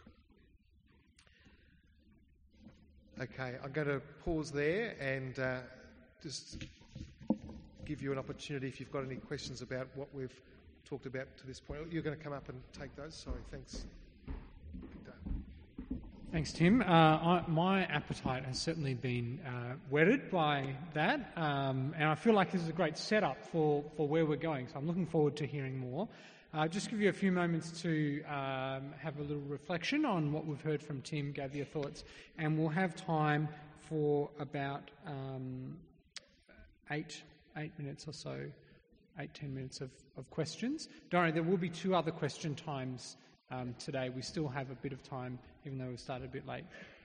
Okay, I'm going to pause there and just give you an opportunity if you've got any questions about what we've talked about to this point. You're going to come up and take those? Sorry, thanks. Thanks, Tim. My appetite has certainly been whetted by that, and I feel like this is a great setup for where we're going, so I'm looking forward to hearing more. Just give you a few moments to have a little reflection on what we've heard from Tim, gather your thoughts, and we'll have time for about 8 minutes or so, 8-10 minutes of questions. Don't worry, there will be 2 other question times today. We still have a bit of time, even though we started a bit late.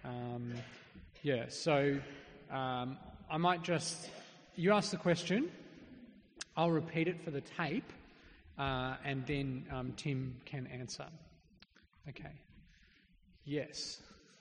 So I might just... You ask the question, I'll repeat it for the tape, and then Tim can answer. Okay. Yes.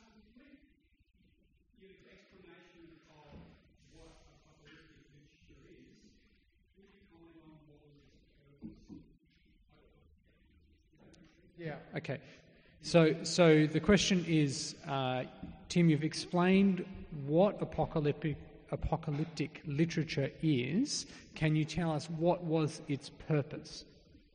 Yeah. Okay. So the question is, Tim, you've explained what apocalyptic literature is. Can you tell us what was its purpose?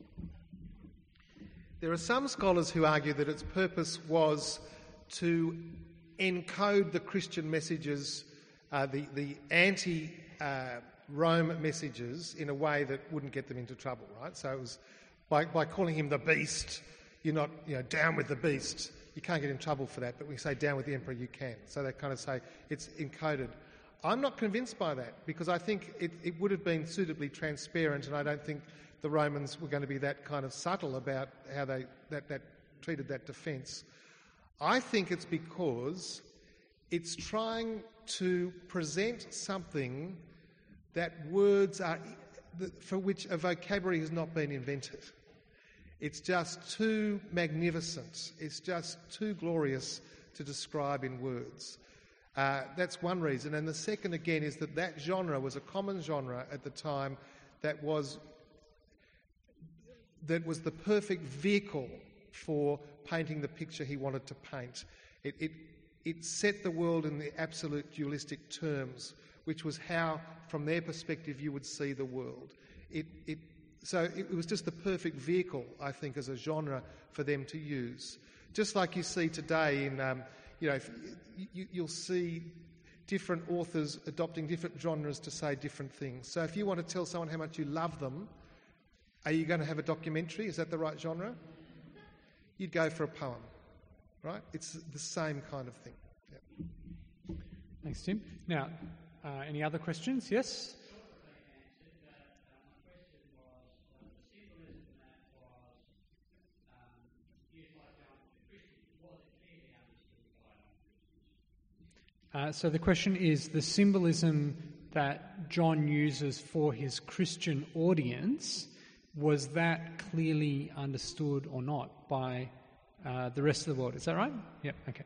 There are some scholars who argue that its purpose was to encode the Christian messages, the anti-Rome messages, in a way that wouldn't get them into trouble, right? So it was by calling him the beast, you're not, down with the beast. You can't get in trouble for that, but we say down with the emperor, you can. So they kind of say it's encoded. I'm not convinced by that, because I think it would have been suitably transparent, and I don't think the Romans were going to be that kind of subtle about how they treated that defence. I think it's because it's trying to present something that words are, for which a vocabulary has not been invented. It's just too magnificent. It's just too glorious to describe in words. That's one reason. And the second, again, is that genre was a common genre at the time that was the perfect vehicle for painting the picture he wanted to paint. It set the world in the absolute dualistic terms, which was how, from their perspective, you would see the world. So it was just the perfect vehicle, I think, as a genre for them to use. Just like you see today in, you'll see different authors adopting different genres to say different things. So if you want to tell someone how much you love them, are you going to have a documentary? Is that the right genre? You'd go for a poem, right? It's the same kind of thing. Yeah. Thanks, Tim. Now, any other questions? Yes? So the question is, the symbolism that John uses for his Christian audience, was that clearly understood or not by the rest of the world? Is that right? Yeah, okay.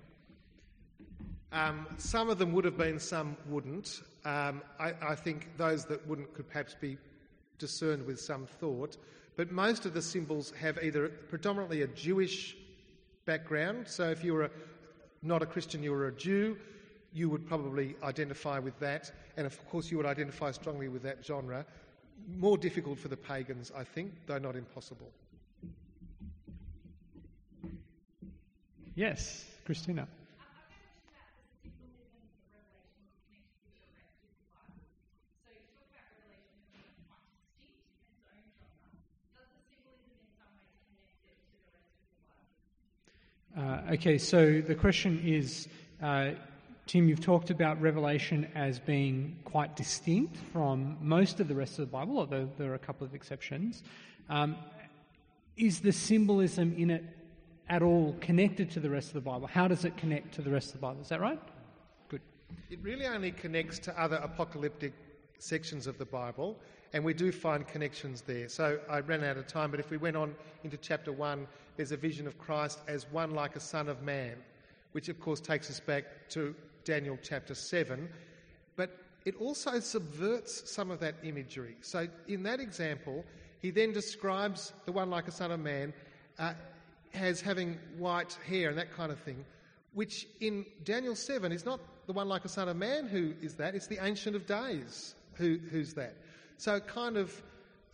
Some of them would have been, some wouldn't. I think those that wouldn't could perhaps be discerned with some thought. But most of the symbols have either predominantly a Jewish background. So if you were not a Christian, you were a Jew, you would probably identify with that. And of course you would identify strongly with that genre. More difficult for the pagans, I think, though not impossible. Yes, Christina. Okay, so the question is, Tim, you've talked about Revelation as being quite distinct from most of the rest of the Bible, although there are a couple of exceptions. Is the symbolism in it at all connected to the rest of the Bible? How does it connect to the rest of the Bible? Is that right? Good. It really only connects to other apocalyptic sections of the Bible, and we do find connections there. So I ran out of time, but if we went on into chapter 1, there's a vision of Christ as one like a son of man, which of course takes us back to Daniel chapter 7. But it also subverts some of that imagery. So in that example, he then describes the one like a son of man as having white hair and that kind of thing, which in Daniel 7 is not the one like a son of man who is that, it's the Ancient of Days who's that. So it kind of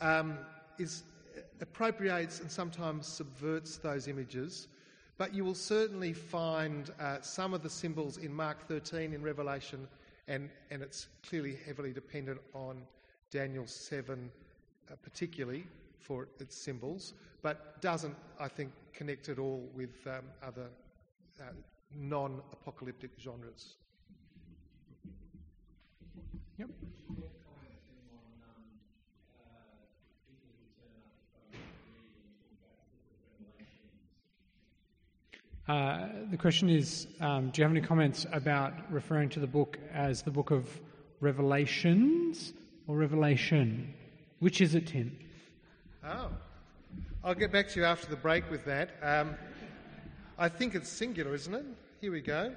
appropriates and sometimes subverts those images, but you will certainly find some of the symbols in Mark 13 in Revelation, and it's clearly heavily dependent on Daniel 7 particularly for its symbols, but doesn't, I think, connect at all with other non-apocalyptic genres. Yep. The question is, do you have any comments about referring to the book as the book of Revelations or Revelation? Which is it, Tim? Oh, I'll get back to you after the break with that. I think it's singular, isn't it? Here we go.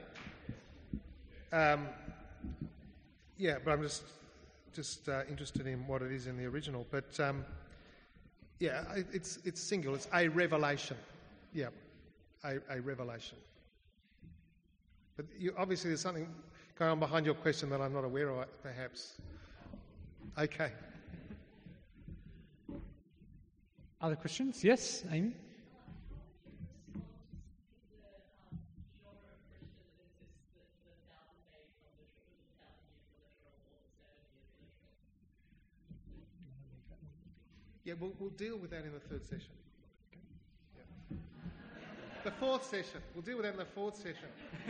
Yeah, but I'm just interested in what it is in the original. But yeah, it's singular. It's a revelation. Yeah, a revelation. But obviously there's something going on behind your question that I'm not aware of, perhaps. Okay. Other questions? Yes, Amy? Yeah, we'll deal with that in the third session. Yeah. The fourth session. We'll deal with that in the fourth session.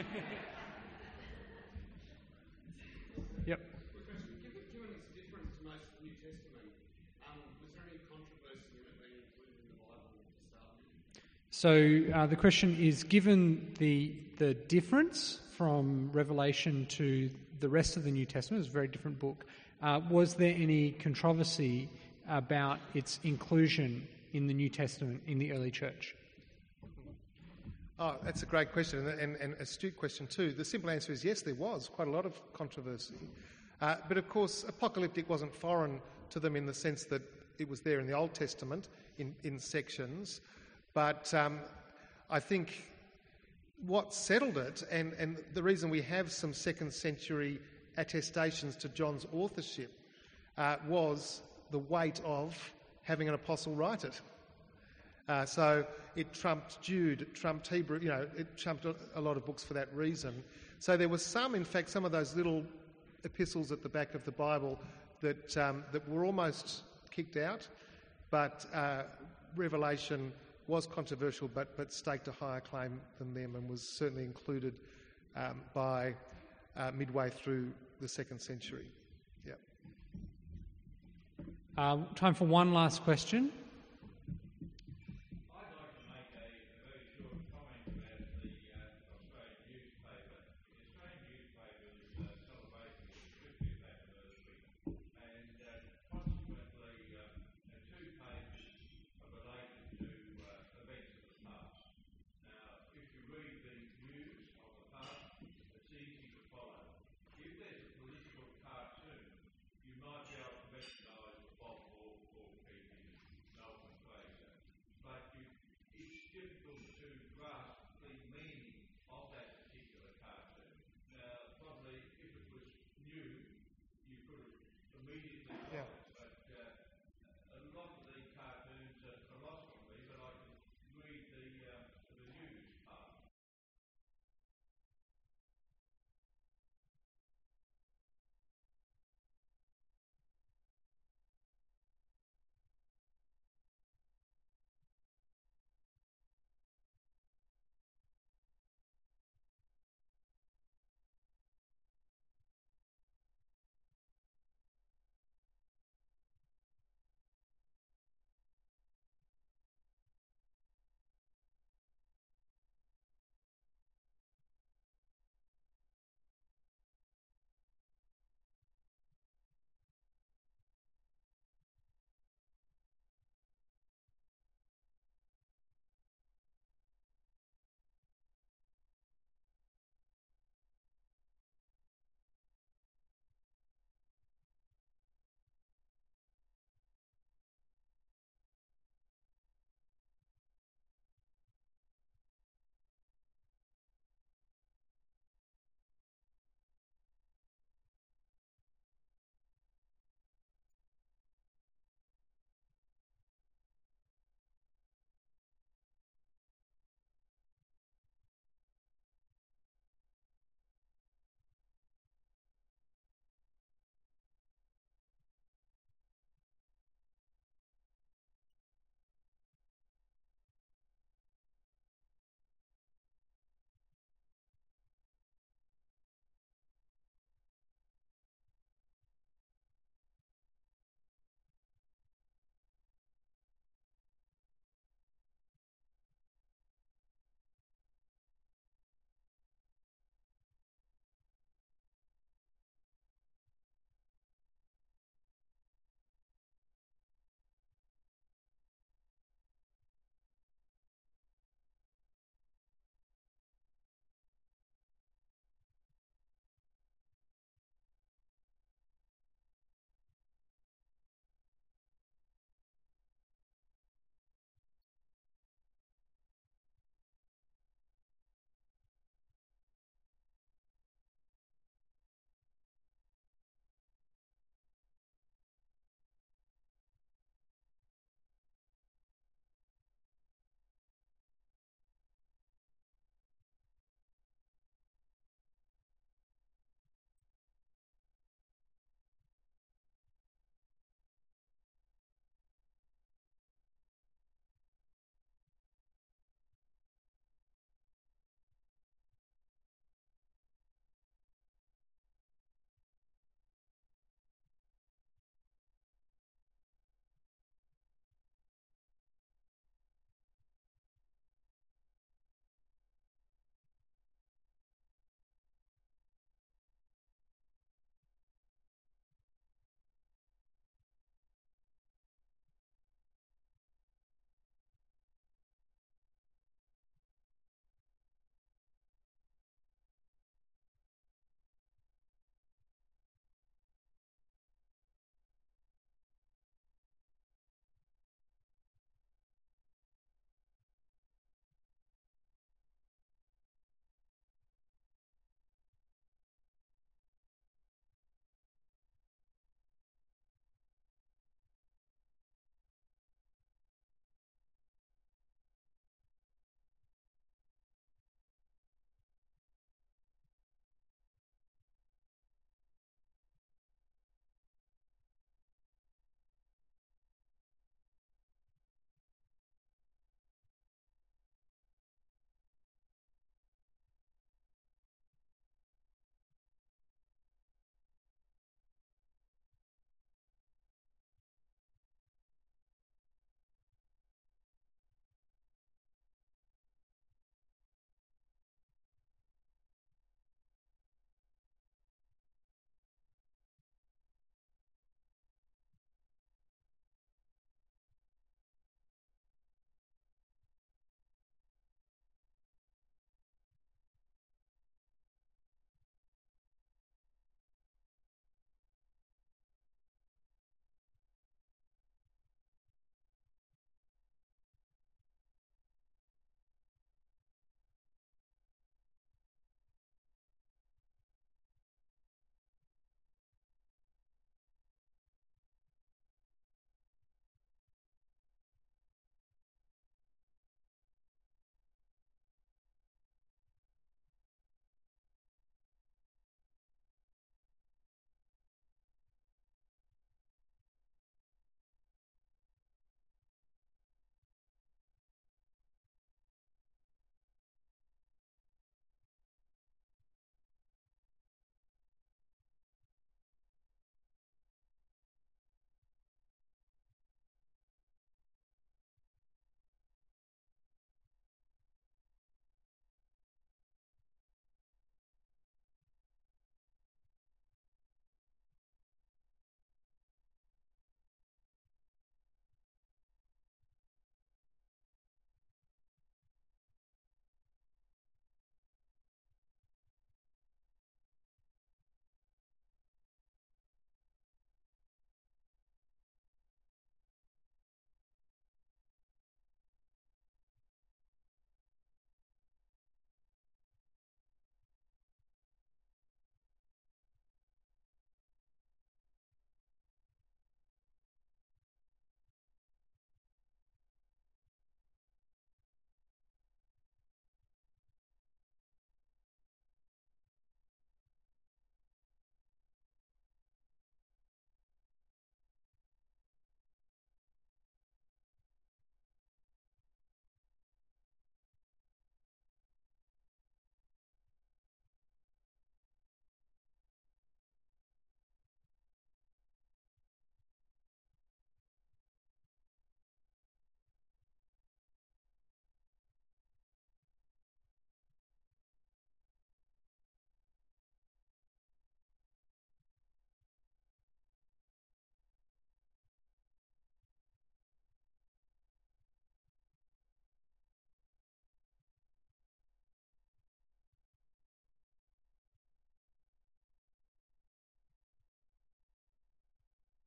Yep. Given its difference to most of the New Testament, was there any controversy in it being included in the Bible to start with? So the question is, given the difference from Revelation to the rest of the New Testament, it's a very different book, was there any controversy about its inclusion in the New Testament in the early church? Oh, that's a great question and astute question too. The simple answer is yes, there was quite a lot of controversy. But of course, apocalyptic wasn't foreign to them in the sense that it was there in the Old Testament in sections. But I think what settled it, and the reason we have some second century attestations to John's authorship, was the weight of having an apostle write it. So it trumped Jude, it trumped Hebrew, it trumped a lot of books for that reason. So there was some of those little epistles at the back of the Bible that were almost kicked out, but Revelation was controversial, but staked a higher claim than them, and was certainly included by midway through the second century. Yeah. Time for one last question.